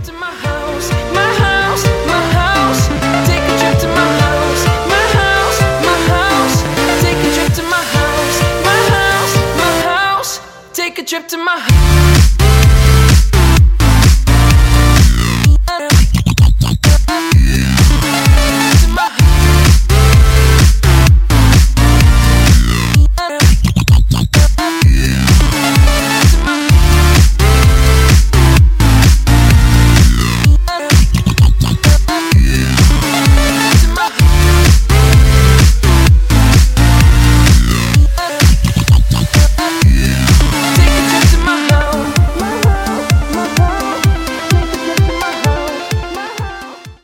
to my house, my house, my house. Take a trip to my house, my house, my house. Take a trip to my house, my house, my house. Take a trip to my house.